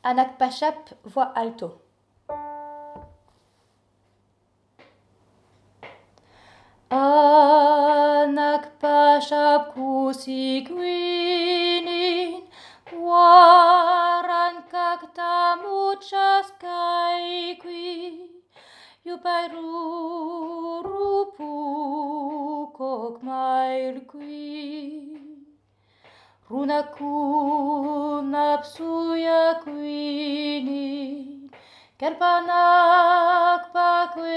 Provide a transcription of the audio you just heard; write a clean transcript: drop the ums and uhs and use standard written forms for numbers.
Anak Pachap, voix alto. Anak Pachap kusiguinin, waran kaktamuchas kaikui, yupairurupu kokmailkui. Runaku napsuya kuini, kerpanak pakwe